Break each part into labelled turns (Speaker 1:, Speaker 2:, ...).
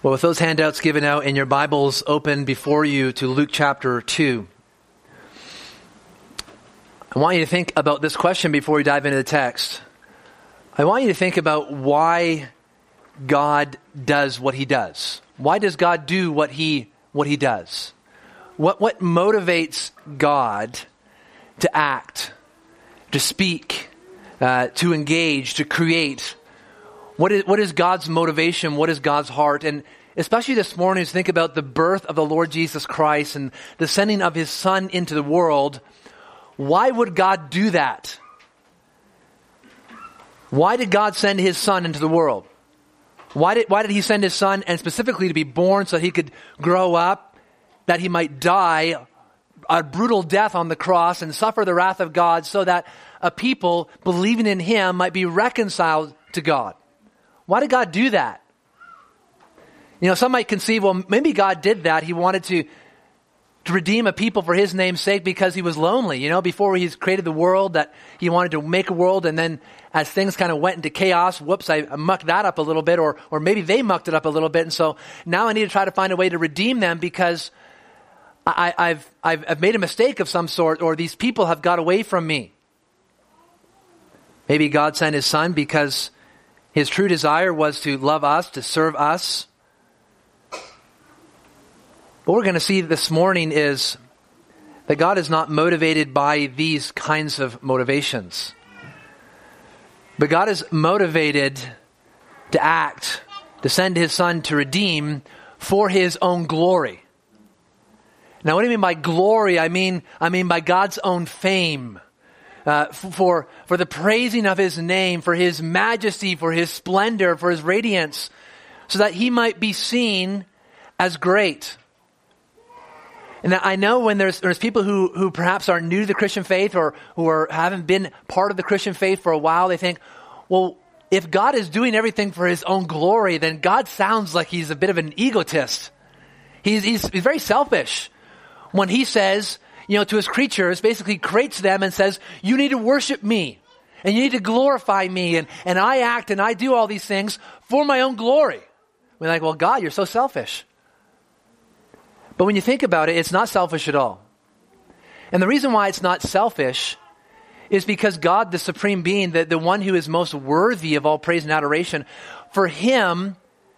Speaker 1: Well, with those handouts given out and your Bibles open before you to Luke chapter 2, I want you to think about this question before we dive into the text. I want you to think about why God does what he does. Why does God do what he does? What motivates God to act, to speak, to engage, to create? What is God's motivation? What is God's heart? And especially this morning, as we think about the birth of the Lord Jesus Christ and the sending of his Son into the world, why would God do that? Why did God send his Son into the world? Why did he send his Son, and specifically to be born so that he could grow up, that he might die a brutal death on the cross and suffer the wrath of God so that a people believing in him might be reconciled to God? Why did God do that? You know, some might conceive, well, maybe God did that. He wanted to redeem a people for his name's sake because he was lonely. You know, before he's created the world, that he wanted to make a world, and then as things kind of went into chaos, whoops, I mucked that up a little bit, or maybe they mucked it up a little bit, and so now I need to try to find a way to redeem them because I've made a mistake of some sort, or these people have got away from me. Maybe God sent his Son because his true desire was to love us, to serve us. What we're going to see this morning is that God is not motivated by these kinds of motivations. But God is motivated to act, to send his Son to redeem for his own glory. Now, what do you mean by glory? I mean by God's own fame. For the praising of his name, for his majesty, for his splendor, for his radiance, so that he might be seen as great. And I know when there's people who perhaps are new to the Christian faith, or who haven't been part of the Christian faith for a while, they think, well, if God is doing everything for his own glory, then God sounds like he's a bit of an egotist. He's very selfish when he says, you know, to his creatures, basically creates them and says, you need to worship me and you need to glorify me, and I act and I do all these things for my own glory. We're like, well, God, you're so selfish. But when you think about it, it's not selfish at all. And the reason why it's not selfish is because God, the supreme being, the one who is most worthy of all praise and adoration, for him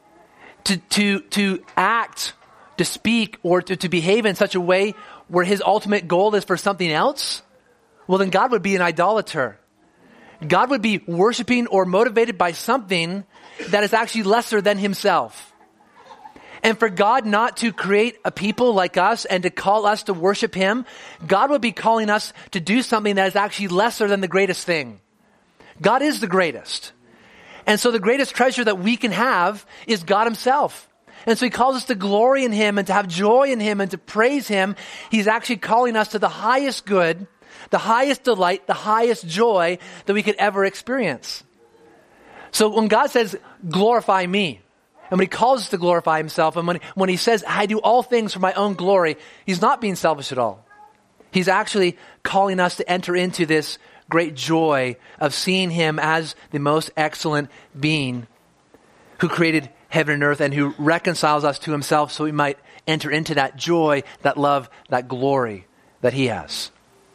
Speaker 1: to act, to speak, or to behave in such a way where his ultimate goal is for something else, well, then God would be an idolater. God would be worshiping or motivated by something that is actually lesser than himself. And for God not to create a people like us and to call us to worship him, God would be calling us to do something that is actually lesser than the greatest thing. God is the greatest. And so the greatest treasure that we can have is God himself. And so he calls us to glory in him and to have joy in him and to praise him. He's actually calling us to the highest good, the highest delight, the highest joy that we could ever experience. So when God says, glorify me, and when he calls us to glorify himself, and when he says, I do all things for my own glory, he's not being selfish at all. He's actually calling us to enter into this great joy of seeing him as the most excellent being who created heaven and earth and who reconciles us to himself so we might enter into that joy, that love, that glory that he has.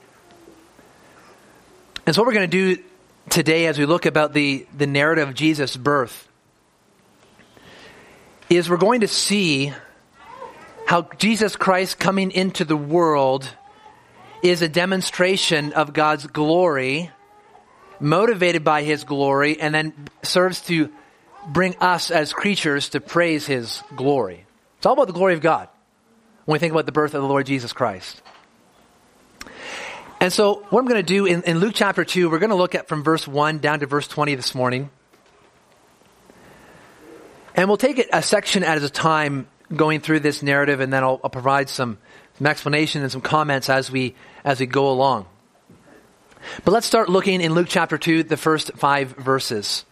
Speaker 1: And so what we're going to do today as we look about the narrative of Jesus' birth is we're going to see how Jesus Christ coming into the world is a demonstration of God's glory, motivated by his glory, and then serves to bring us as creatures to praise his glory. It's all about the glory of God when we think about the birth of the Lord Jesus Christ. And so what I'm going to do in Luke chapter 2, we're going to look at from verse 1 down to verse 20 this morning. And we'll take it a section at a time going through this narrative, and then I'll provide some explanation and some comments as we go along. But let's start looking in Luke chapter 2, the first 5 verses.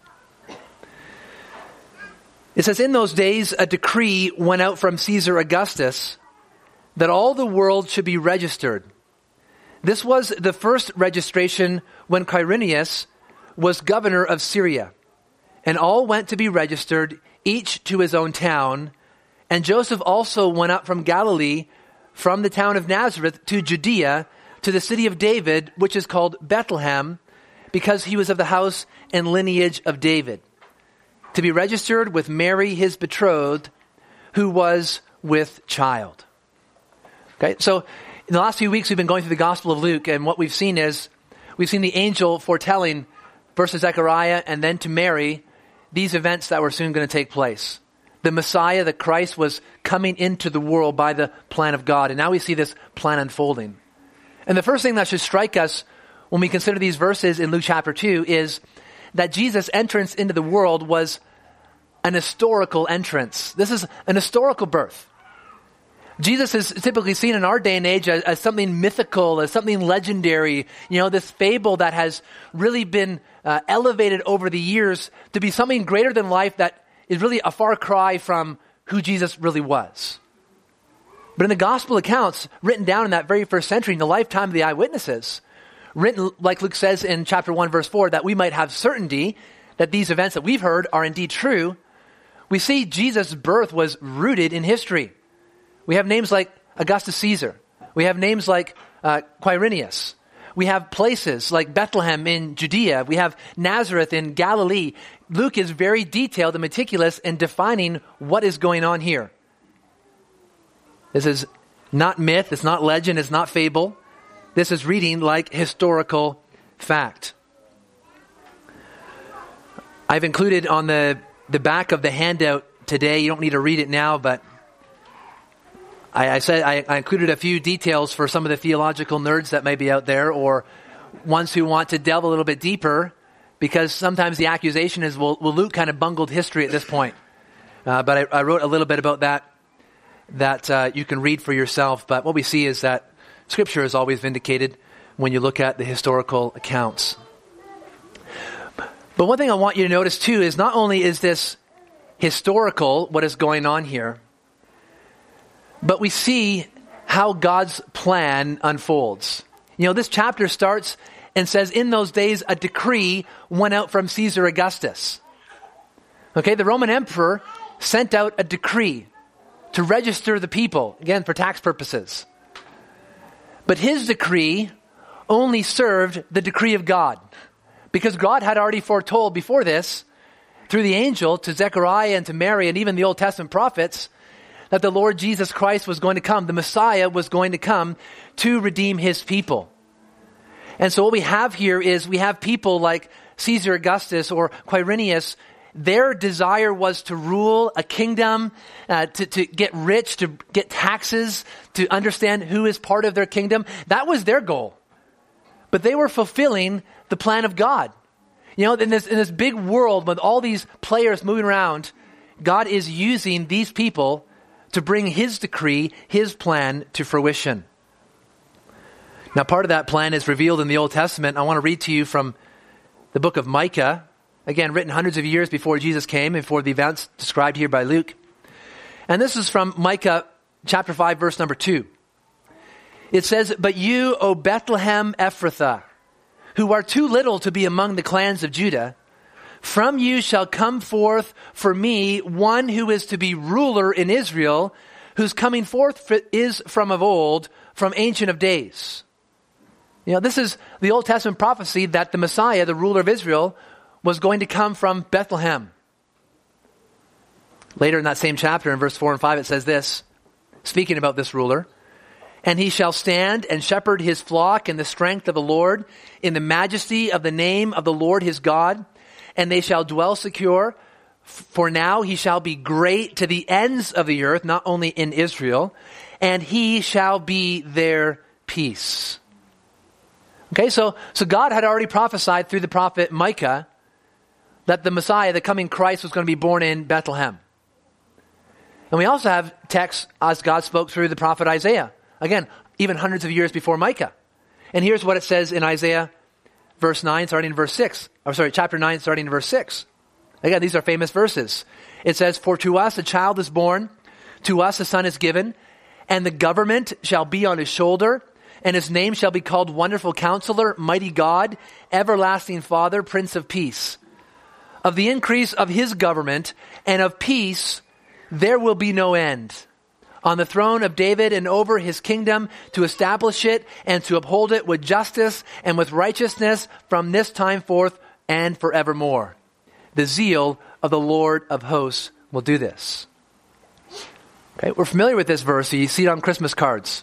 Speaker 1: It says, in those days a decree went out from Caesar Augustus that all the world should be registered. This was the first registration when Quirinius was governor of Syria. And all went to be registered, each to his own town. And Joseph also went up from Galilee, from the town of Nazareth to Judea, to the city of David, which is called Bethlehem, because he was of the house and lineage of David, to be registered with Mary, his betrothed, who was with child. Okay, so in the last few weeks, we've been going through the Gospel of Luke, and what we've seen is, we've seen the angel foretelling, first to Zechariah and then to Mary, these events that were soon going to take place. The Messiah, the Christ, was coming into the world by the plan of God, and now we see this plan unfolding. And the first thing that should strike us when we consider these verses in Luke chapter 2 is that Jesus' entrance into the world was an historical entrance. This is an historical birth. Jesus is typically seen in our day and age as something mythical, as something legendary, this fable that has really been elevated over the years to be something greater than life that is really a far cry from who Jesus really was. But in the gospel accounts written down in that very first century, in the lifetime of the eyewitnesses, written, like Luke says in chapter 1, verse 4, that we might have certainty that these events that we've heard are indeed true, we see Jesus' birth was rooted in history. We have names like Augustus Caesar. We have names like Quirinius. We have places like Bethlehem in Judea. We have Nazareth in Galilee. Luke is very detailed and meticulous in defining what is going on here. This is not myth, it's not legend, it's not fable. This is reading like historical fact. I've included on the back of the handout today, you don't need to read it now, but I said I included a few details for some of the theological nerds that may be out there, or ones who want to delve a little bit deeper, because sometimes the accusation is, well, Luke kind of bungled history at this point. But I wrote a little bit about that you can read for yourself. But what we see is that Scripture is always vindicated when you look at the historical accounts. But one thing I want you to notice too is not only is this historical, what is going on here, but we see how God's plan unfolds. This chapter starts and says, in those days, a decree went out from Caesar Augustus. Okay, the Roman emperor sent out a decree to register the people, again, for tax purposes. But his decree only served the decree of God, because God had already foretold before this, through the angel to Zechariah and to Mary and even the Old Testament prophets, that the Lord Jesus Christ was going to come. The Messiah was going to come to redeem his people. And so what we have here is we have people like Caesar Augustus or Quirinius. Their desire was to rule a kingdom, to get rich, to get taxes, to understand who is part of their kingdom. That was their goal. But they were fulfilling the plan of God. In this big world with all these players moving around, God is using these people to bring his decree, his plan to fruition. Now, part of that plan is revealed in the Old Testament. I want to read to you from the book of Micah, again, written hundreds of years before Jesus came and before the events described here by Luke. And this is from Micah chapter 5, verse number 2. It says, "But you, O Bethlehem Ephrathah, who are too little to be among the clans of Judah, from you shall come forth for me one who is to be ruler in Israel, whose coming forth is from of old, from ancient of days." This is the Old Testament prophecy that the Messiah, the ruler of Israel, was going to come from Bethlehem. Later in that same chapter, in verse 4 and 5, it says this, speaking about this ruler, "And he shall stand and shepherd his flock in the strength of the Lord, in the majesty of the name of the Lord his God, and they shall dwell secure. For now he shall be great to the ends of the earth," not only in Israel, "and he shall be their peace." Okay, so God had already prophesied through the prophet Micah that the Messiah, the coming Christ, was going to be born in Bethlehem. And we also have texts as God spoke through the prophet Isaiah. Again, even hundreds of years before Micah. And here's what it says in Isaiah verse 9, starting in verse 6. Chapter 9, starting in verse 6. Again, these are famous verses. It says, "For to us a child is born, to us a son is given, and the government shall be on his shoulder, and his name shall be called Wonderful Counselor, Mighty God, Everlasting Father, Prince of Peace. Of the increase of his government and of peace there will be no end on the throne of David and over his kingdom, to establish it and to uphold it with justice and with righteousness from this time forth and forevermore. The zeal of the Lord of hosts will do this. Okay, we're familiar with this verse. You see it on Christmas cards.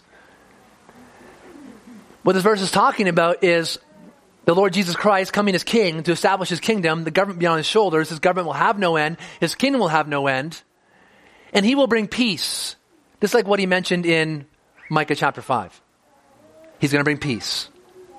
Speaker 1: What this verse is talking about is the Lord Jesus Christ coming as king to establish his kingdom, the government beyond his shoulders. His government will have no end. His kingdom will have no end. And he will bring peace. Just like what he mentioned in Micah chapter 5. He's going to bring peace.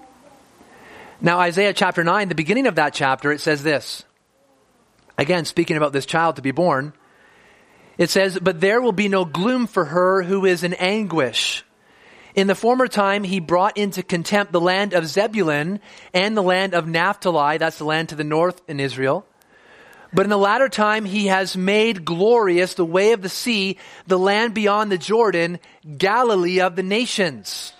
Speaker 1: Now, Isaiah chapter 9, the beginning of that chapter, it says this. Again, speaking about this child to be born, it says, "But there will be no gloom for her who is in anguish. In the former time, he brought into contempt the land of Zebulun and the land of Naphtali," that's the land to the north in Israel. "But in the latter time, he has made glorious the way of the sea, the land beyond the Jordan, Galilee of the nations."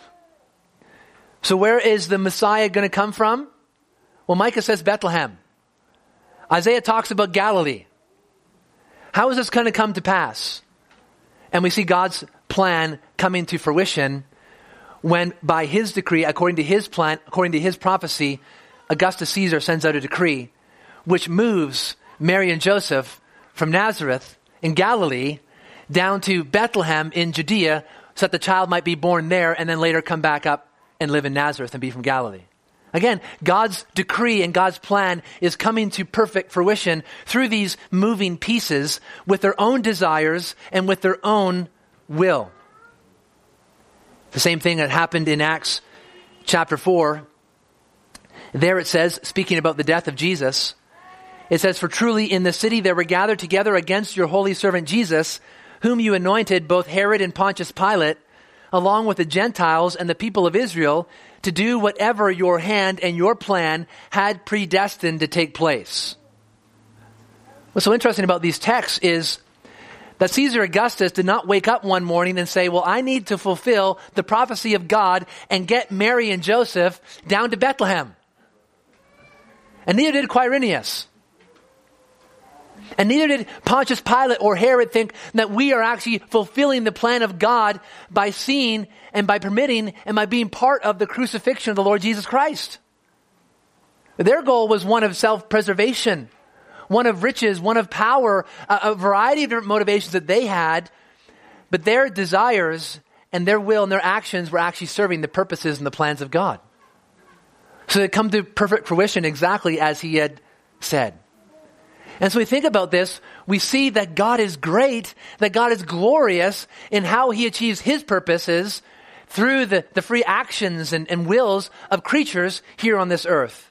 Speaker 1: So where is the Messiah going to come from? Well, Micah says Bethlehem. Isaiah talks about Galilee. How is this going to come to pass? And we see God's plan coming to fruition when, by his decree, according to his plan, according to his prophecy, Augustus Caesar sends out a decree which moves Mary and Joseph from Nazareth in Galilee down to Bethlehem in Judea, so that the child might be born there and then later come back up and live in Nazareth and be from Galilee. Again, God's decree and God's plan is coming to perfect fruition through these moving pieces with their own desires and with their own will. The same thing that happened in Acts chapter 4. There it says, speaking about the death of Jesus, it says, "For truly in the city there were gathered together against your holy servant Jesus, whom you anointed, both Herod and Pontius Pilate, along with the Gentiles and the people of Israel, to do whatever your hand and your plan had predestined to take place." What's so interesting about these texts is that Caesar Augustus did not wake up one morning and say, well, I need to fulfill the prophecy of God and get Mary and Joseph down to Bethlehem. And neither did Quirinius. And neither did Pontius Pilate or Herod think that we are actually fulfilling the plan of God by seeing and by permitting and by being part of the crucifixion of the Lord Jesus Christ. Their goal was one of self-preservation, one of riches, one of power, a variety of different motivations that they had, but their desires and their will and their actions were actually serving the purposes and the plans of God. So they come to perfect fruition exactly as he had said. And so we think about this, we see that God is great, that God is glorious in how he achieves his purposes through the free actions and wills of creatures here on this earth.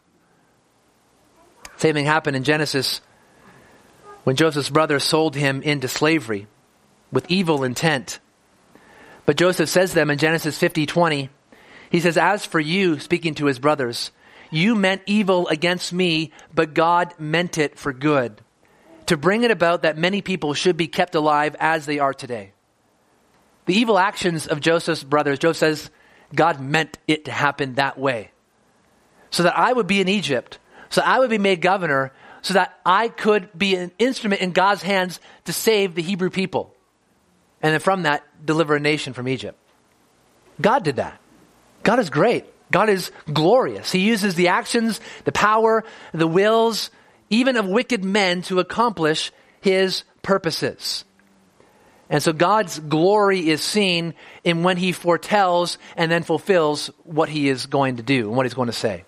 Speaker 1: Same thing happened in Genesis when Joseph's brothers sold him into slavery with evil intent. But Joseph says to them in Genesis 50:20, he says, "As for you," speaking to his brothers, "you meant evil against me, but God meant it for good, to bring it about that many people should be kept alive as they are today." The evil actions of Joseph's brothers, Joseph says, God meant it to happen that way. So that I would be in Egypt, so I would be made governor, so that I could be an instrument in God's hands to save the Hebrew people. And then from that, deliver a nation from Egypt. God did that. God is great. God is glorious. He uses the actions, the power, the wills, even of wicked men to accomplish his purposes. And so God's glory is seen in when he foretells and then fulfills what he is going to do and what he's going to say.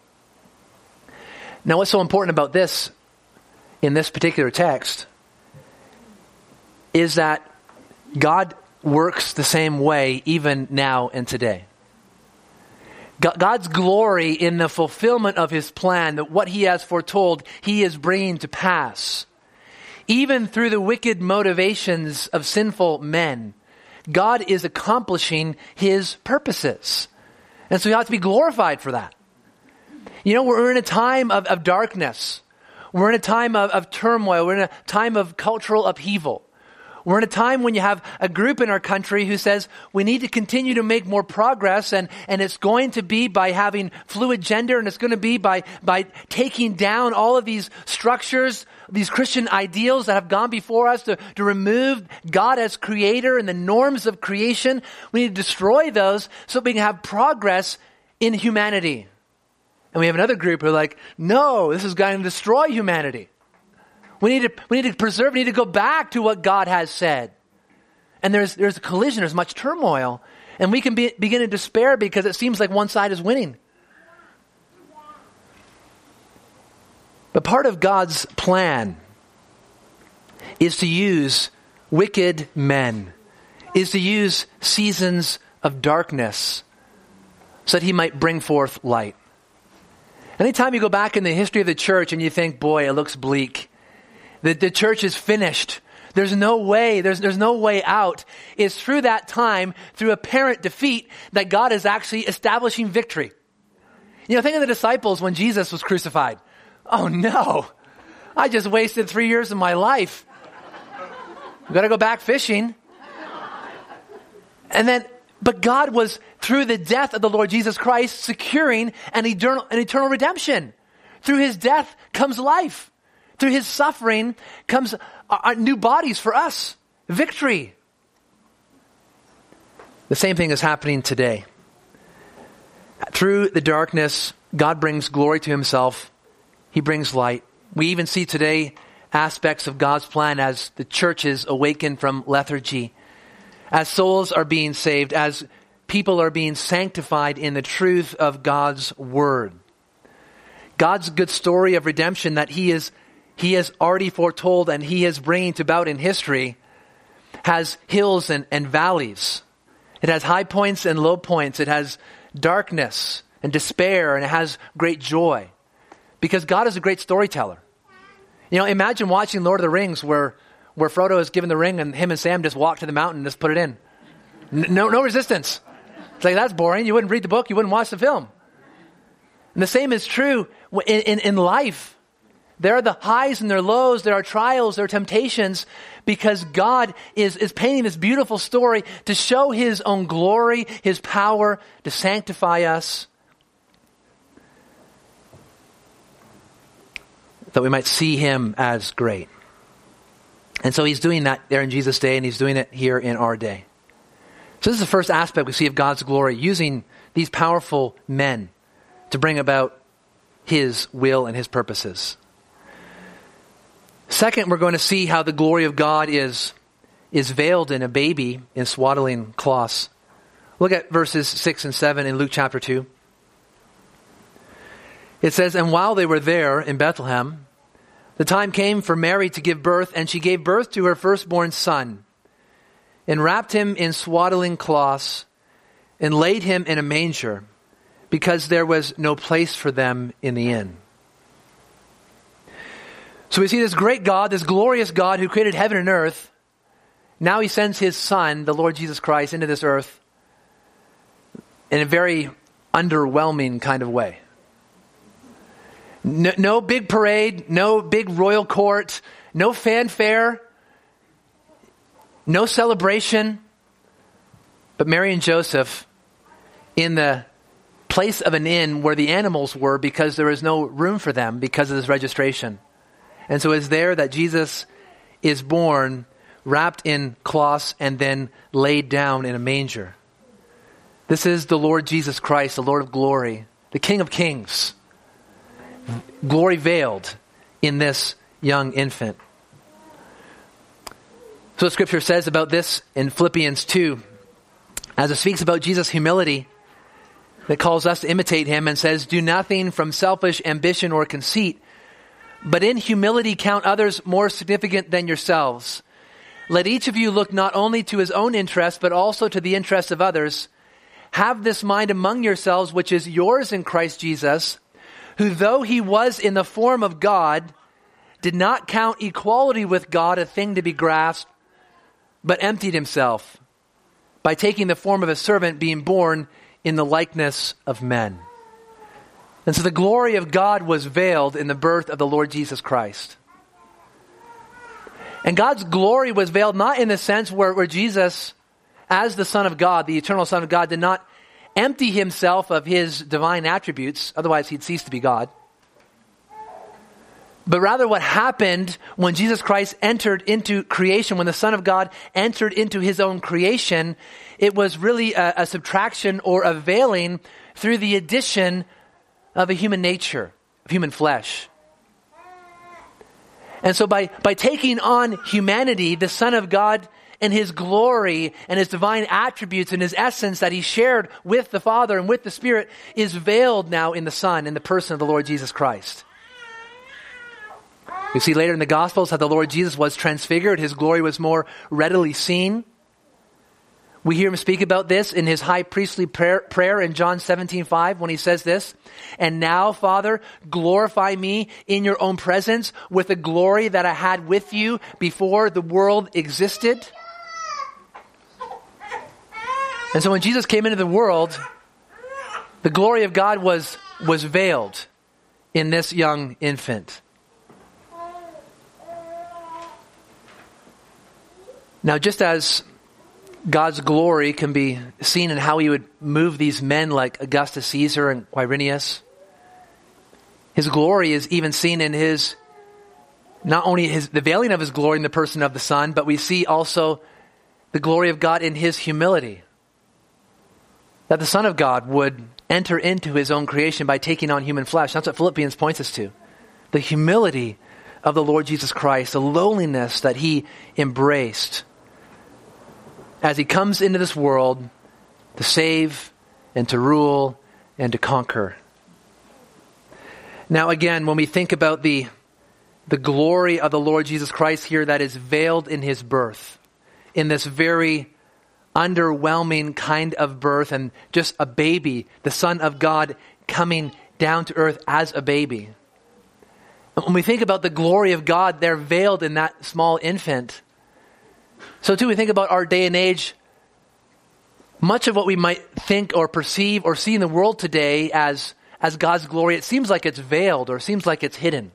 Speaker 1: Now, what's so important about this in this particular text is that God works the same way even now and today. God's glory in the fulfillment of his plan, that what he has foretold, he is bringing to pass. Even through the wicked motivations of sinful men, God is accomplishing his purposes. And so he ought to be glorified for that. You know, we're in a time of darkness. We're in a time of turmoil. We're in a time of cultural upheaval. We're in a time when you have a group in our country who says we need to continue to make more progress, and it's going to be by having fluid gender, and it's going to be by taking down all of these structures, these Christian ideals that have gone before us to remove God as creator and the norms of creation. We need to destroy those so we can have progress in humanity. And we have another group who are like, no, this is going to destroy humanity. We need to preserve, we need to go back to what God has said. And there's a collision, there's much turmoil. And we can begin to despair because it seems like one side is winning. But part of God's plan is to use wicked men, is to use seasons of darkness so that he might bring forth light. Anytime you go back in the history of the church and you think, boy, it looks bleak, the church is finished, there's no way, there's no way out, it's through that time, through apparent defeat, that God is actually establishing victory. You know, think of the disciples when Jesus was crucified. Oh no, I just wasted 3 years of my life. I've got to go back fishing. But God was, through the death of the Lord Jesus Christ, securing an eternal redemption. Through his death comes life. Through his suffering comes new bodies for us. Victory. The same thing is happening today. Through the darkness, God brings glory to himself. He brings light. We even see today aspects of God's plan as the churches awaken from lethargy, as souls are being saved, as people are being sanctified in the truth of God's word. God's good story of redemption that he has already foretold and he is bringing about in history has hills and valleys. It has high points and low points. It has darkness and despair, and it has great joy. Because God is a great storyteller. You know, imagine watching Lord of the Rings where Frodo is given the ring and him and Sam just walk to the mountain and just put it in. No resistance. It's like, that's boring. You wouldn't read the book. You wouldn't watch the film. And the same is true in life. There are the highs and there are lows. There are trials. There are temptations, because God is painting this beautiful story to show his own glory, his power, to sanctify us, that we might see him as great. And so he's doing that there in Jesus' day, and he's doing it here in our day. So this is the first aspect we see of God's glory, using these powerful men to bring about his will and his purposes. Second, we're going to see how the glory of God is veiled in a baby in swaddling cloths. Look at verses 6 and 7 in Luke chapter 2. It says, "And while they were there in Bethlehem, the time came for Mary to give birth, and she gave birth to her firstborn son, and wrapped him in swaddling cloths, and laid him in a manger, because there was no place for them in the inn." So we see this great God, this glorious God who created heaven and earth. Now he sends his son, the Lord Jesus Christ, into this earth in a very underwhelming kind of way. No big parade, no big royal court, no fanfare, no celebration. But Mary and Joseph, in the place of an inn where the animals were, because there was no room for them because of this registration. And so it's there that Jesus is born, wrapped in cloths, and then laid down in a manger. This is the Lord Jesus Christ, the Lord of glory, the King of kings. Glory veiled in this young infant. So what Scripture says about this in Philippians 2, as it speaks about Jesus' humility, that calls us to imitate him, and says, "Do nothing from selfish ambition or conceit, but in humility count others more significant than yourselves. Let each of you look not only to his own interest, but also to the interests of others. Have this mind among yourselves, which is yours in Christ Jesus, who though he was in the form of God, did not count equality with God a thing to be grasped, but emptied himself by taking the form of a servant, being born in the likeness of men." And so the glory of God was veiled in the birth of the Lord Jesus Christ. And God's glory was veiled not in the sense where Jesus, as the Son of God, the eternal Son of God, did not empty himself of his divine attributes, otherwise he'd cease to be God. But rather what happened when Jesus Christ entered into creation, when the Son of God entered into his own creation, it was really a subtraction or a veiling through the addition of a human nature, of human flesh. And so by taking on humanity, the Son of God and his glory and his divine attributes and his essence that he shared with the Father and with the Spirit is veiled now in the Son, in the person of the Lord Jesus Christ. You see later in the Gospels how the Lord Jesus was transfigured. His glory was more readily seen. We hear him speak about this in his high priestly prayer in John 17:5 when he says this, "And now, Father, glorify me in your own presence with the glory that I had with you before the world existed." And so when Jesus came into the world, the glory of God was veiled in this young infant. Now, just as God's glory can be seen in how he would move these men like Augustus Caesar and Quirinius, his glory is even seen in his, not only the veiling of his glory in the person of the Son, but we see also the glory of God in his humility. That the Son of God would enter into his own creation by taking on human flesh. That's what Philippians points us to. The humility of the Lord Jesus Christ, the lowliness that he embraced as he comes into this world to save and to rule and to conquer. Now again, when we think about the glory of the Lord Jesus Christ here that is veiled in his birth, in this very underwhelming kind of birth and just a baby, the Son of God coming down to earth as a baby. When we think about the glory of God, they're veiled in that small infant. So too, we think about our day and age. Much of what we might think or perceive or see in the world today as God's glory, it seems like it's veiled or seems like it's hidden.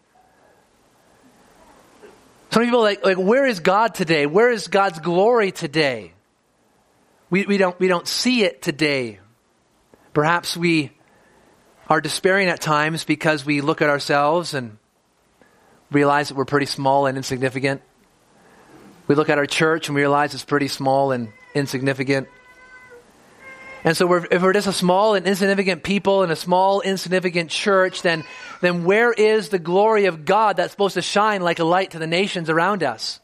Speaker 1: Some people are like, where is God today? Where is God's glory today? We don't see it today. Perhaps we are despairing at times because we look at ourselves and realize that we're pretty small and insignificant. We look at our church and we realize it's pretty small and insignificant. And so if we're just a small and insignificant people in a small, insignificant church, then where is the glory of God that's supposed to shine like a light to the nations around us?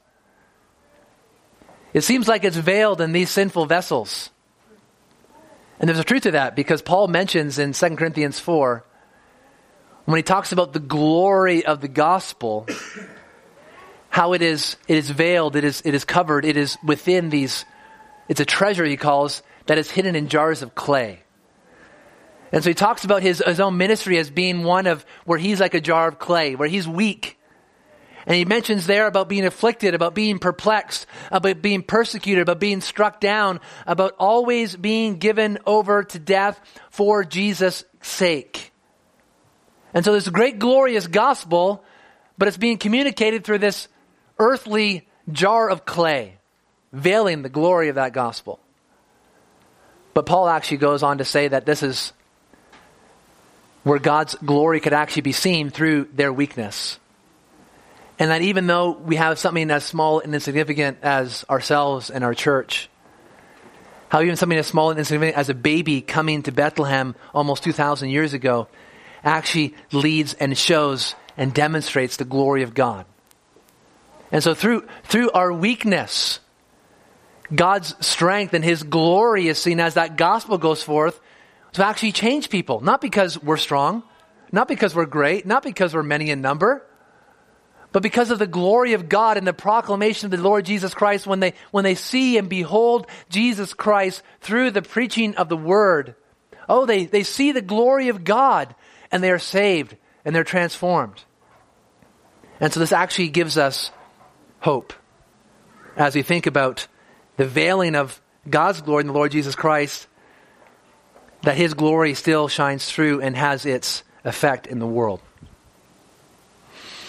Speaker 1: It seems like it's veiled in these sinful vessels. And there's a truth to that because Paul mentions in 2 Corinthians 4, when he talks about the glory of the gospel, how it is veiled, it is covered, it is within these, it's a treasure he calls, that is hidden in jars of clay. And so he talks about his own ministry as being one of where he's like a jar of clay, where he's weak. And he mentions there about being afflicted, about being perplexed, about being persecuted, about being struck down, about always being given over to death for Jesus' sake. And so there's a great glorious gospel, but it's being communicated through this earthly jar of clay, veiling the glory of that gospel. But Paul actually goes on to say that this is where God's glory could actually be seen through their weakness. And that even though we have something as small and insignificant as ourselves and our church, how even something as small and insignificant as a baby coming to Bethlehem almost 2,000 years ago actually leads and shows and demonstrates the glory of God. And so through our weakness, God's strength and his glory is seen as that gospel goes forth to actually change people. Not because we're strong, not because we're great, not because we're many in number, but because of the glory of God and the proclamation of the Lord Jesus Christ when they see and behold Jesus Christ through the preaching of the word. Oh, they see the glory of God and they are saved and they're transformed. And so this actually gives us hope as we think about the veiling of God's glory in the Lord Jesus Christ, that his glory still shines through and has its effect in the world.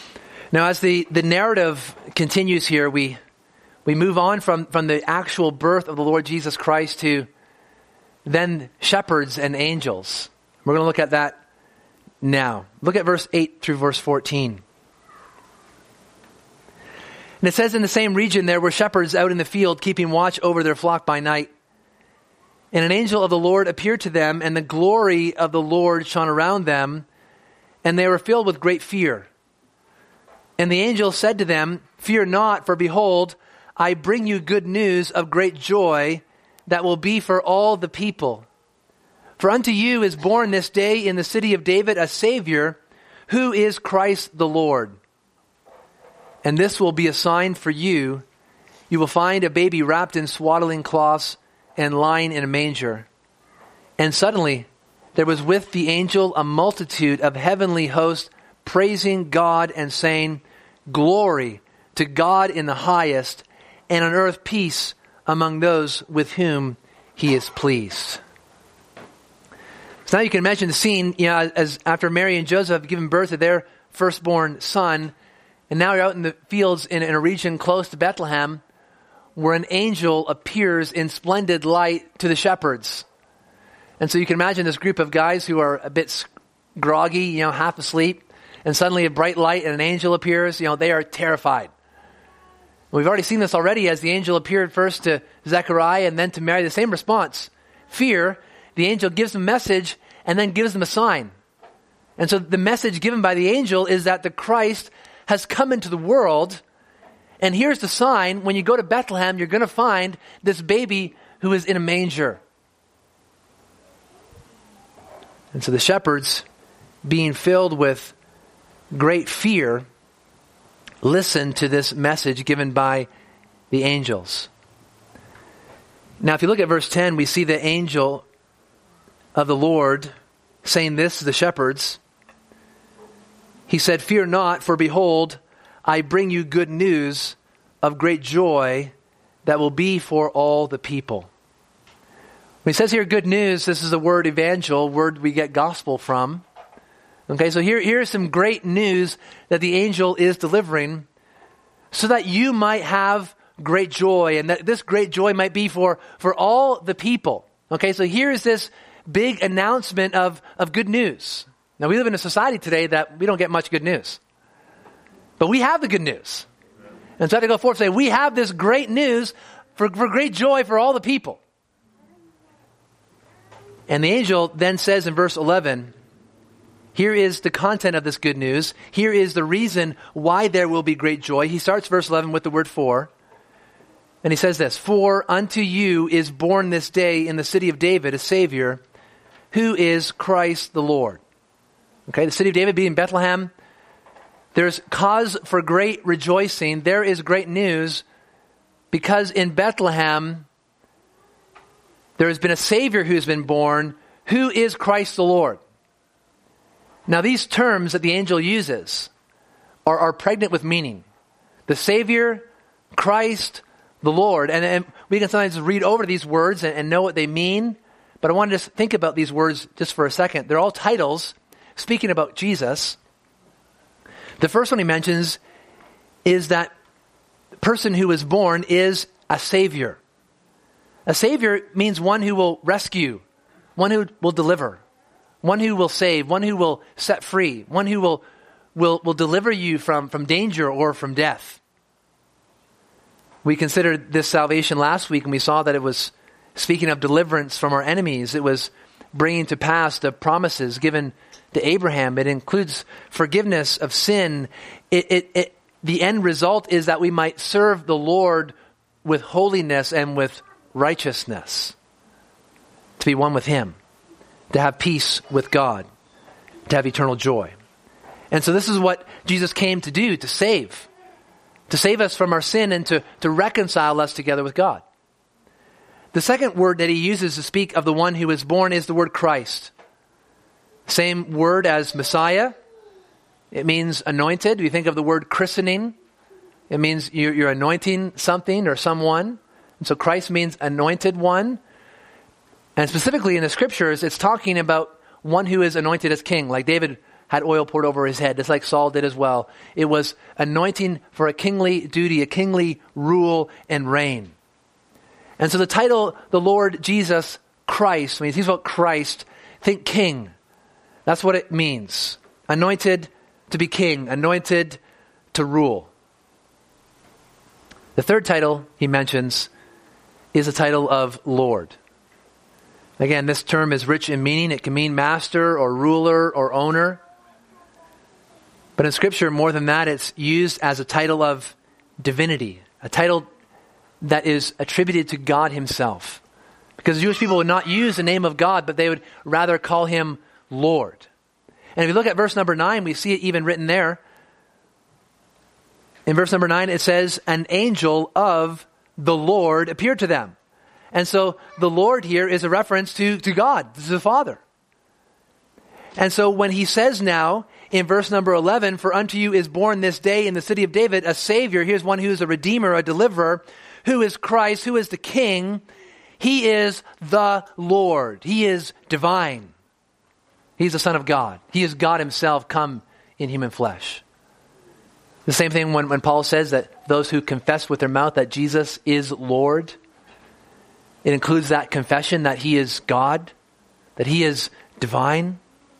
Speaker 1: Now, as the narrative continues here, we move on from the actual birth of the Lord Jesus Christ to then shepherds and angels. We're going to look at that now. Look at verse 8 through verse 14. And it says, in the same region there were shepherds out in the field, keeping watch over their flock by night. And an angel of the Lord appeared to them, and the glory of the Lord shone around them, and they were filled with great fear. And the angel said to them, "Fear not, for behold, I bring you good news of great joy that will be for all the people. For unto you is born this day in the city of David a Savior, who is Christ the Lord. And this will be a sign for you. You will find a baby wrapped in swaddling cloths and lying in a manger." And suddenly there was with the angel a multitude of heavenly hosts praising God and saying, "Glory to God in the highest, and on earth peace among those with whom he is pleased." So now you can imagine the scene, as after Mary and Joseph have given birth to their firstborn son, and now you're out in the fields in a region close to Bethlehem, where an angel appears in splendid light to the shepherds. And so you can imagine this group of guys who are a bit groggy, half asleep, and suddenly a bright light and an angel appears, they are terrified. We've already seen this already as the angel appeared first to Zechariah and then to Mary, the same response. Fear. The angel gives them a message and then gives them a sign. And so the message given by the angel is that the Christ has come into the world. And here's the sign. When you go to Bethlehem, you're going to find this baby who is in a manger. And so the shepherds, being filled with great fear, listen to this message given by the angels. Now, if you look at verse 10, we see the angel of the Lord saying this to the shepherds. He said, "Fear not, for behold, I bring you good news of great joy that will be for all the people." When he says here good news, this is the word evangel, word we get gospel from. Okay, so here's some great news that the angel is delivering so that you might have great joy, and that this great joy might be for all the people. Okay, so here is this big announcement of good news. Now, we live in a society today that we don't get much good news. But we have the good news. And so I have to go forth and say, we have this great news for great joy for all the people. And the angel then says in verse 11, here is the content of this good news. Here is the reason why there will be great joy. He starts verse 11 with the word "for." And he says this, "For unto you is born this day in the city of David a Savior, who is Christ the Lord." Okay, the city of David being Bethlehem. There's cause for great rejoicing. There is great news because in Bethlehem there has been a Savior who has been born, who is Christ the Lord. Now, these terms that the angel uses are pregnant with meaning. The Savior, Christ, the Lord. And we can sometimes read over these words and know what they mean. But I want to just think about these words just for a second. They're all titles speaking about Jesus. The first one he mentions is that the person who was born is a Savior. A Savior means one who will rescue, one who will deliver, one who will save, one who will set free, one who will deliver you from danger or from death. We considered this salvation last week, and we saw that it was speaking of deliverance from our enemies. It was bringing to pass the promises given to Abraham. It includes forgiveness of sin. The end result is that we might serve the Lord with holiness and with righteousness, to be one with Him, to have peace with God, to have eternal joy. And so this is what Jesus came to do, to save us from our sin and to reconcile us together with God. The second word that he uses to speak of the one who is born is the word Christ. Same word as Messiah. It means anointed. We think of the word christening. It means you're anointing something or someone. And so Christ means anointed one. And specifically in the scriptures, it's talking about one who is anointed as king, like David had oil poured over his head, just like Saul did as well. It was anointing for a kingly duty, a kingly rule and reign. And so the title, the Lord Jesus Christ, when you think about Christ, think king. That's what it means. Anointed to be king, anointed to rule. The third title he mentions is the title of Lord. Again, this term is rich in meaning. It can mean master or ruler or owner. But in Scripture, more than that, it's used as a title of divinity, a title that is attributed to God himself. Because the Jewish people would not use the name of God, but they would rather call him Lord. And if you look at verse number 9, we see it even written there. In verse number 9, it says, an angel of the Lord appeared to them. And so the Lord here is a reference to God, to the Father. And so when he says now in verse number 11, for unto you is born this day in the city of David a Savior. Here's one who is a Redeemer, a Deliverer, who is Christ, who is the King. He is the Lord. He is divine. He's the Son of God. He is God himself come in human flesh. The same thing when Paul says that those who confess with their mouth that Jesus is Lord, it includes that confession that he is God, that he is divine.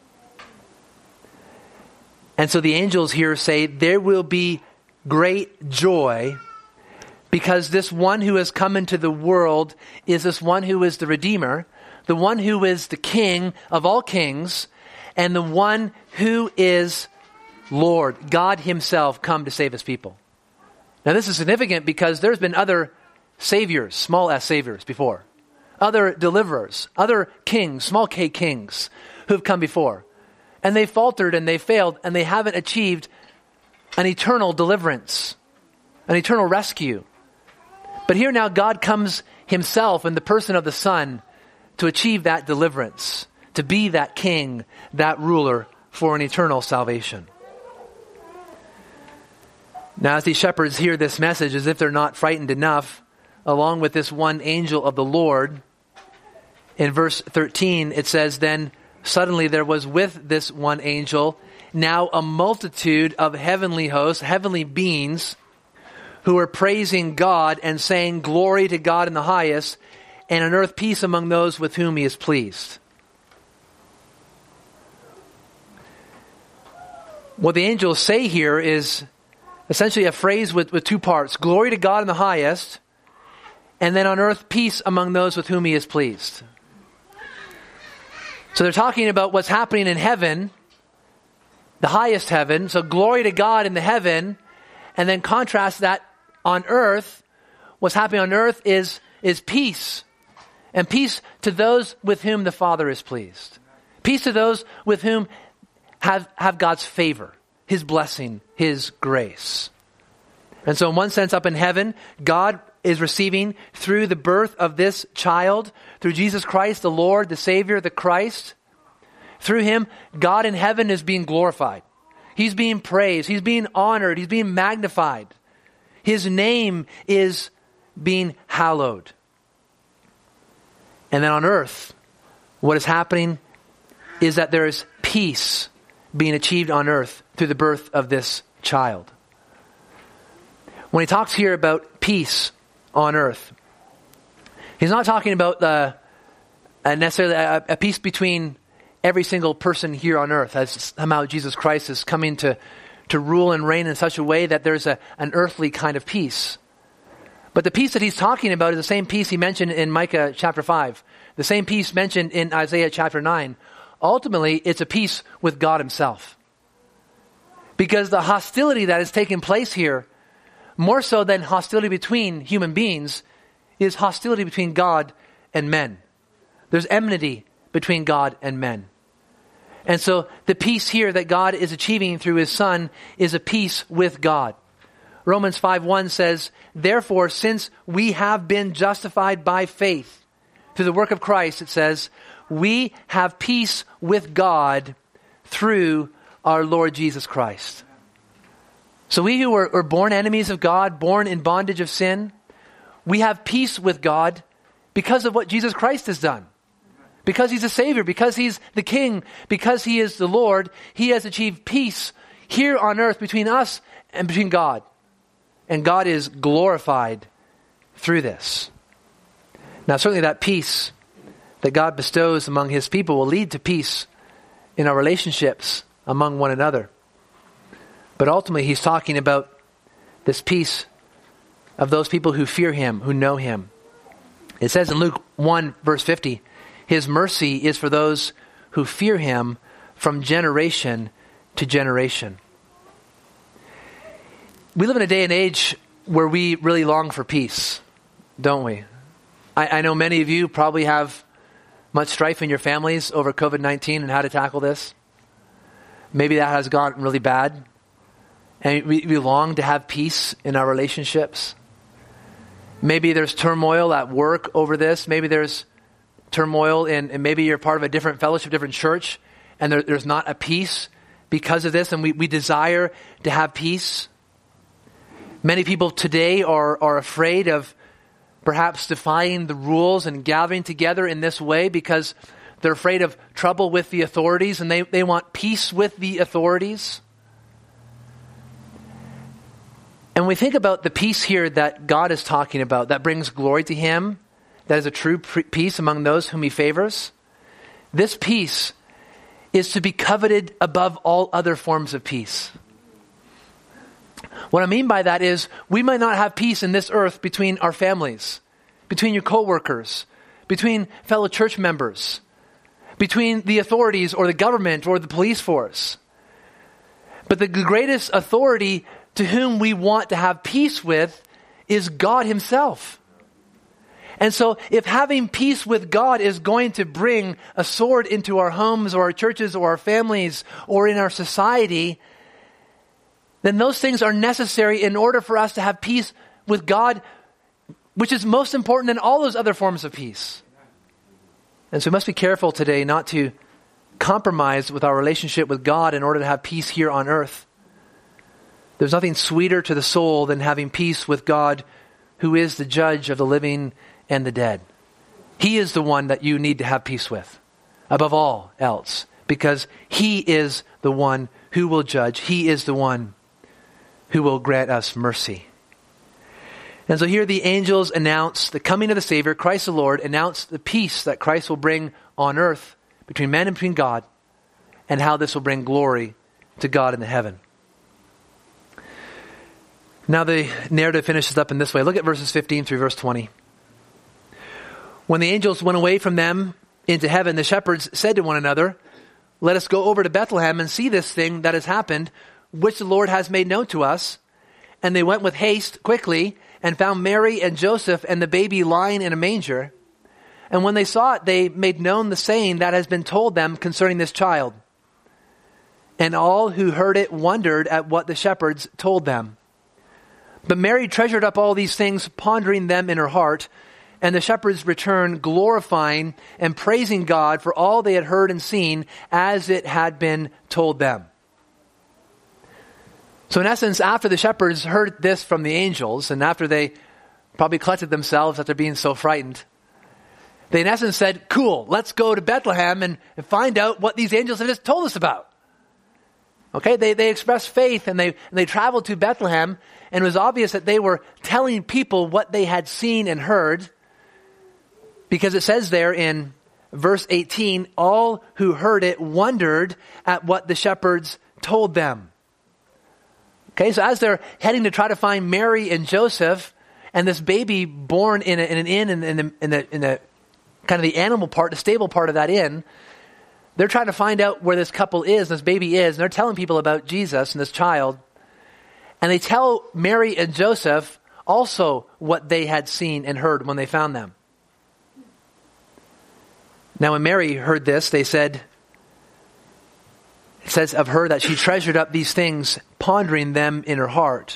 Speaker 1: And so the angels here say there will be great joy because this one who has come into the world is this one who is the Redeemer, the one who is the King of all kings, and the one who is Lord, God himself come to save his people. Now this is significant because there's been other saviors, small s saviors before. Other deliverers, other kings, small k kings who've come before. And they faltered and they failed and they haven't achieved an eternal deliverance, an eternal rescue. But here now God comes himself in the person of the Son to achieve that deliverance, to be that king, that ruler for an eternal salvation. Now as these shepherds hear this message, as if they're not frightened enough, along with this one angel of the Lord, in verse 13 it says, then suddenly there was with this one angel now a multitude of heavenly hosts, heavenly beings, who were praising God and saying, glory to God in the highest, and on earth peace among those with whom he is pleased. What the angels say here is essentially a phrase with two parts. Glory to God in the highest, and then on earth peace among those with whom he is pleased. So they're talking about what's happening in heaven, the highest heaven. So glory to God in the heaven, and then contrast that on earth. What's happening on earth is peace. And peace to those with whom the Father is pleased. Peace to those with whom have God's favor, his blessing, his grace. And so in one sense, up in heaven, God is receiving through the birth of this child, through Jesus Christ, the Lord, the Savior, the Christ. Through him, God in heaven is being glorified. He's being praised. He's being honored. He's being magnified. His name is being hallowed. And then on earth, what is happening is that there is peace being achieved on earth through the birth of this child. When he talks here about peace on earth, he's not talking about necessarily a peace between every single person here on earth, as somehow Jesus Christ is coming to rule and reign in such a way that there's an earthly kind of peace. But the peace that he's talking about is the same peace he mentioned in Micah chapter 5, the same peace mentioned in Isaiah chapter 9. Ultimately, it's a peace with God himself. Because the hostility that is taking place here, more so than hostility between human beings, is hostility between God and men. There's enmity between God and men. And so the peace here that God is achieving through his Son is a peace with God. Romans 5:1 says, therefore, since we have been justified by faith through the work of Christ, it says, we have peace with God through our Lord Jesus Christ. So we who were born enemies of God, born in bondage of sin, we have peace with God because of what Jesus Christ has done. Because he's a Savior, because he's the King, because he is the Lord, he has achieved peace here on earth between us and between God. And God is glorified through this. Now, certainly that peace that God bestows among his people will lead to peace in our relationships among one another. But ultimately, he's talking about this peace of those people who fear him, who know him. It says in Luke 1, verse 50, his mercy is for those who fear him from generation to generation. We live in a day and age where we really long for peace, don't we? I know many of you probably have much strife in your families over COVID-19 and how to tackle this. Maybe that has gotten really bad. And we long to have peace in our relationships. Maybe there's turmoil at work over this. Maybe there's turmoil and maybe you're part of a different fellowship, different church, and there's not a peace because of this, and we desire to have peace. Many people today are afraid of perhaps defying the rules and gathering together in this way because they're afraid of trouble with the authorities, and they want peace with the authorities. And we think about the peace here that God is talking about, that brings glory to him, that is a true peace among those whom he favors. This peace is to be coveted above all other forms of peace. What I mean by that is we might not have peace in this earth between our families, between your coworkers, between fellow church members, between the authorities or the government or the police force. But the greatest authority to whom we want to have peace with is God himself. And so if having peace with God is going to bring a sword into our homes or our churches or our families or in our society, then those things are necessary in order for us to have peace with God, which is most important than all those other forms of peace. And so we must be careful today not to compromise with our relationship with God in order to have peace here on earth. There's nothing sweeter to the soul than having peace with God, who is the judge of the living and the dead. He is the one that you need to have peace with, above all else, because he is the one who will judge. He is the one who will grant us mercy. And so here the angels announce the coming of the Savior, Christ the Lord, announce the peace that Christ will bring on earth between man and between God, and how this will bring glory to God in the heaven. Now the narrative finishes up in this way. Look at verses 15 through verse 20. When the angels went away from them into heaven, the shepherds said to one another, "Let us go over to Bethlehem and see this thing that has happened, which the Lord has made known to us." And they went with haste quickly and found Mary and Joseph and the baby lying in a manger. And when they saw it, they made known the saying that has been told them concerning this child. And all who heard it wondered at what the shepherds told them. But Mary treasured up all these things, pondering them in her heart. And the shepherds returned, glorifying and praising God for all they had heard and seen, as it had been told them. So in essence, after the shepherds heard this from the angels, and after they probably collected themselves after being so frightened, they in essence said, "Cool, let's go to Bethlehem and find out what these angels have just told us about." Okay, they expressed faith and they traveled to Bethlehem, and it was obvious that they were telling people what they had seen and heard, because it says there in verse 18, all who heard it wondered at what the shepherds told them. Okay, so as they're heading to try to find Mary and Joseph and this baby born in an inn in the kind of the animal part, the stable part of that inn, they're trying to find out where this couple is, this baby is, and they're telling people about Jesus and this child. And they tell Mary and Joseph also what they had seen and heard when they found them. Now when Mary heard this, they said, it says of her that she treasured up these things, pondering them in her heart.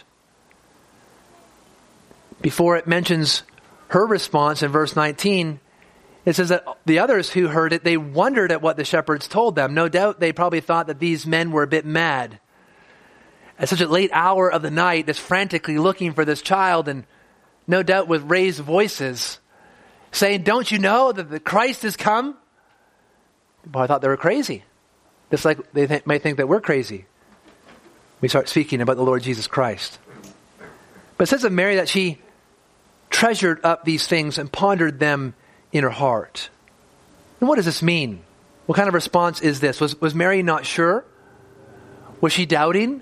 Speaker 1: Before it mentions her response in verse 19, it says that the others who heard it, they wondered at what the shepherds told them. No doubt they probably thought that these men were a bit mad. At such a late hour of the night, just frantically looking for this child, and no doubt with raised voices, saying, "Don't you know that the Christ has come? probably thought they were crazy. Just like they might think that we're crazy. We start speaking about the Lord Jesus Christ. But it says of Mary that she treasured up these things and pondered them in her heart. And what does this mean? What kind of response is this? Was Mary not sure? Was she doubting?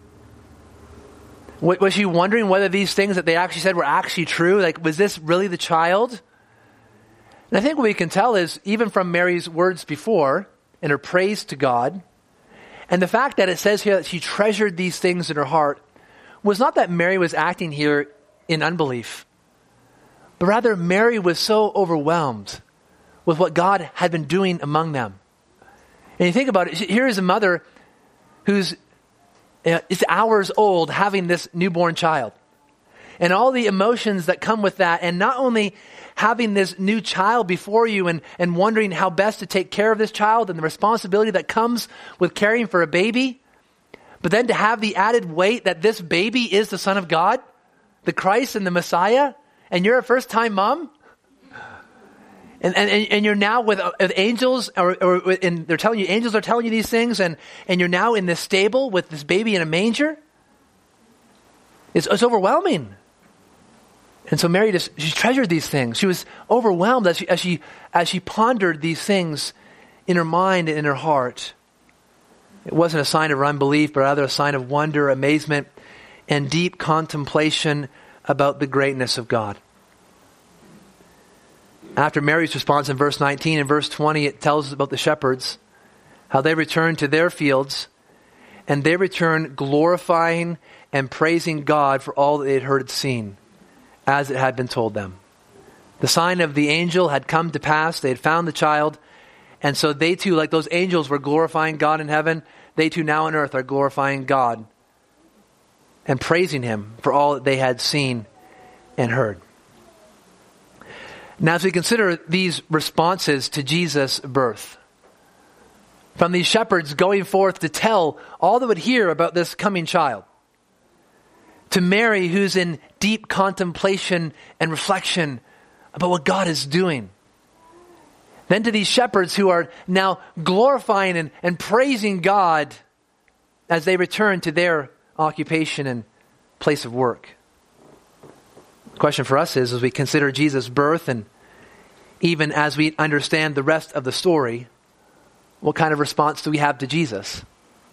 Speaker 1: Was she wondering whether these things that they actually said were actually true? Like, was this really the child? And I think what we can tell is, even from Mary's words before, and her praise to God, and the fact that it says here that she treasured these things in her heart, was not that Mary was acting here in unbelief, but rather Mary was so overwhelmed with what God had been doing among them. And you think about it, here is a mother who's is hours old having this newborn child. And all the emotions that come with that, and not only having this new child before you and wondering how best to take care of this child and the responsibility that comes with caring for a baby, but then to have the added weight that this baby is the Son of God, the Christ and the Messiah, and you're a first-time mom, and you're now with angels, and they're telling you, angels are telling you these things, and you're now in this stable with this baby in a manger. It's overwhelming. And so Mary she treasured these things. She was overwhelmed as she pondered these things in her mind and in her heart. It wasn't a sign of unbelief, but rather a sign of wonder, amazement, and deep contemplation about the greatness of God. After Mary's response in verse 19 and verse 20, it tells us about the shepherds, how they returned to their fields, and they returned glorifying and praising God for all that they had heard and seen, as it had been told them. The sign of the angel had come to pass. They had found the child. And so they too, like those angels were glorifying God in heaven, they too now on earth are glorifying God and praising Him for all that they had seen and heard. Now, as we consider these responses to Jesus' birth, from these shepherds going forth to tell all that would hear about this coming child, to Mary, who's in deep contemplation and reflection about what God is doing, then to these shepherds who are now glorifying and praising God as they return to their occupation and place of work. The question for us is, as we consider Jesus' birth and even as we understand the rest of the story, what kind of response do we have to Jesus?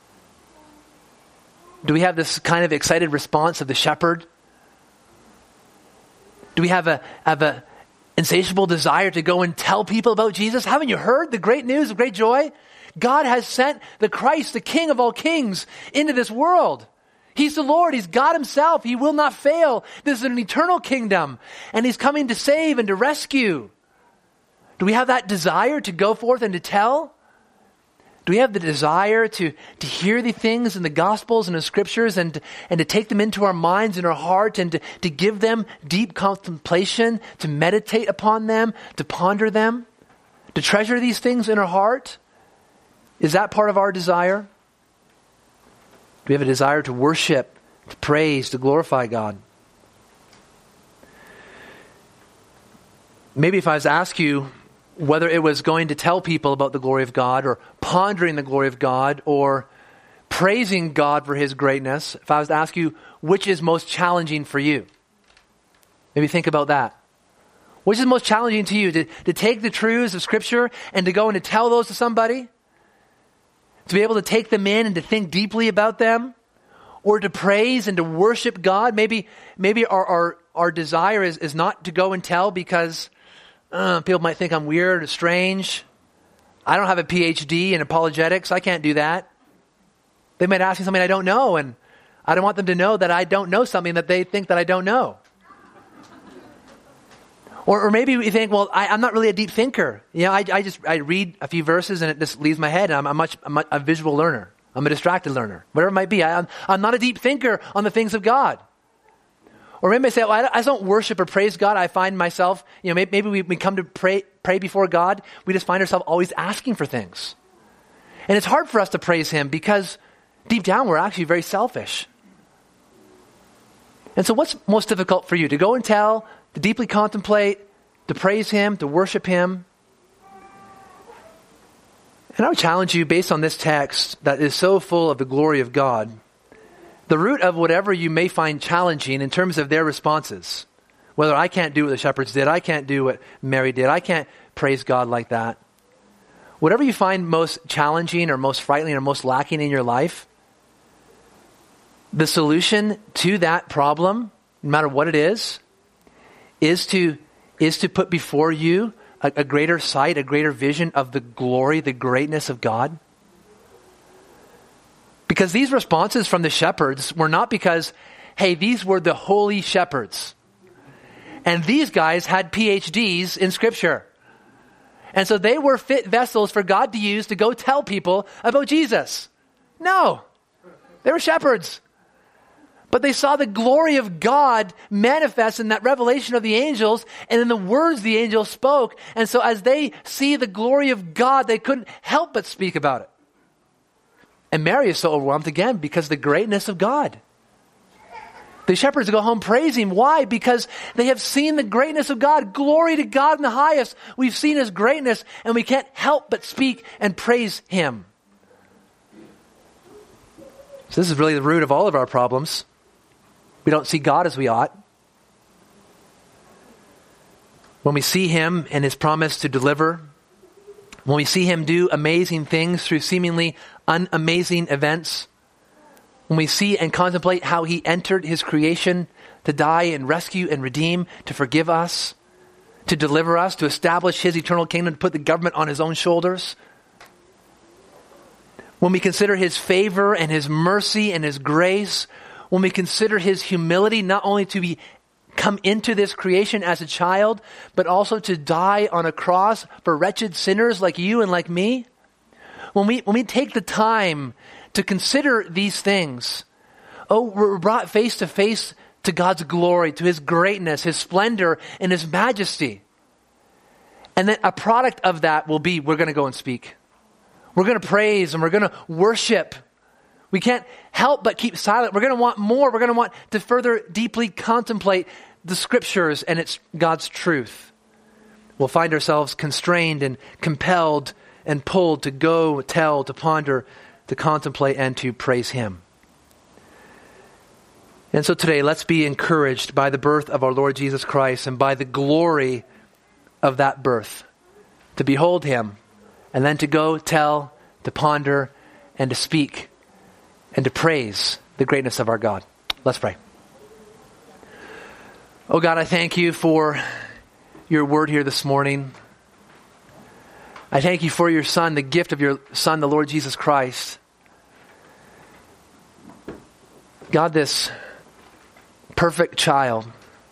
Speaker 1: Do we have this kind of excited response of the shepherd? Do we have a insatiable desire to go and tell people about Jesus? Haven't you heard the great news of great joy? God has sent the Christ, the King of all kings, into this world. He's the Lord. He's God Himself. He will not fail. This is an eternal kingdom, and He's coming to save and to rescue. Do we have that desire to go forth and to tell? Do we have the desire to hear the things in the Gospels and the Scriptures and to take them into our minds and our heart and to give them deep contemplation, to meditate upon them, to ponder them, to treasure these things in our heart? Is that part of our desire? Do we have a desire to worship, to praise, to glorify God? Maybe if I was to ask you whether it was going to tell people about the glory of God or pondering the glory of God or praising God for His greatness, if I was to ask you which is most challenging for you, maybe think about that. Which is most challenging to you? To take the truths of Scripture and to go and to tell those to somebody? To be able to take them in and to think deeply about them? Or to praise and to worship God? Maybe our desire is not to go and tell because people might think I'm weird or strange. I don't have a PhD in apologetics. I can't do that. They might ask me something I don't know, and I don't want them to know that I don't know something that they think that I don't know. Or maybe we think, well, I'm not really a deep thinker. You know, I read a few verses and it just leaves my head. And I'm a visual learner. I'm a distracted learner. Whatever it might be. I'm not a deep thinker on the things of God. Or maybe I say, well, I just don't worship or praise God. I find myself, maybe we come to pray before God. We just find ourselves always asking for things. And it's hard for us to praise Him because deep down we're actually very selfish. And so what's most difficult for you? To go and tell, to deeply contemplate, to praise Him, to worship Him? And I would challenge you, based on this text that is so full of the glory of God, the root of whatever you may find challenging in terms of their responses, whether I can't do what the shepherds did, I can't do what Mary did, I can't praise God like that. Whatever you find most challenging or most frightening or most lacking in your life, the solution to that problem, no matter what it is to put before you a greater sight, a greater vision of the glory, the greatness of God. Because these responses from the shepherds were not because, hey, these were the holy shepherds. And these guys had PhDs in Scripture. And so they were fit vessels for God to use to go tell people about Jesus. No, they were shepherds. But they saw the glory of God manifest in that revelation of the angels and in the words the angels spoke. And so as they see the glory of God, they couldn't help but speak about it. And Mary is so overwhelmed again because of the greatness of God. The shepherds go home praising. Why? Because they have seen the greatness of God. Glory to God in the highest. We've seen His greatness and we can't help but speak and praise Him. So this is really the root of all of our problems. We don't see God as we ought. When we see Him and His promise to deliver, when we see Him do amazing things through seemingly unamazing events, when we see and contemplate how He entered His creation to die and rescue and redeem, to forgive us, to deliver us, to establish His eternal kingdom, to put the government on His own shoulders, when we consider His favor and His mercy and His grace, when we consider His humility, not only to come into this creation as a child, but also to die on a cross for wretched sinners like you and like me. When we take the time to consider these things, we're brought face to face to God's glory, to His greatness, His splendor, and His majesty. And then a product of that will be, we're going to go and speak. We're going to praise and we're going to worship. We can't help but keep silent. We're going to want more. We're going to want to further deeply contemplate the Scriptures and it's God's truth. We'll find ourselves constrained and compelled and pulled to go, tell, to ponder, to contemplate, and to praise Him. And so today, let's be encouraged by the birth of our Lord Jesus Christ and by the glory of that birth, to behold Him, and then to go, tell, to ponder, and to speak, and to praise the greatness of our God. Let's pray. Oh God, I thank You for Your word here this morning. I thank You for Your Son, the gift of Your Son, the Lord Jesus Christ. God, this perfect child,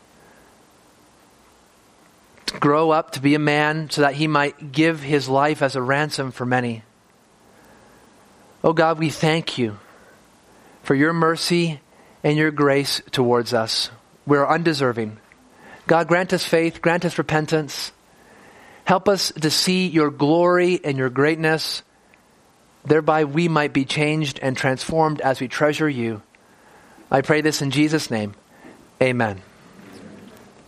Speaker 1: to grow up to be a man so that He might give His life as a ransom for many. Oh God, we thank You for Your mercy and Your grace towards us. We're undeserving. God, grant us faith, grant us repentance. Help us to see Your glory and Your greatness. Thereby we might be changed and transformed as we treasure You. I pray this in Jesus' name. Amen.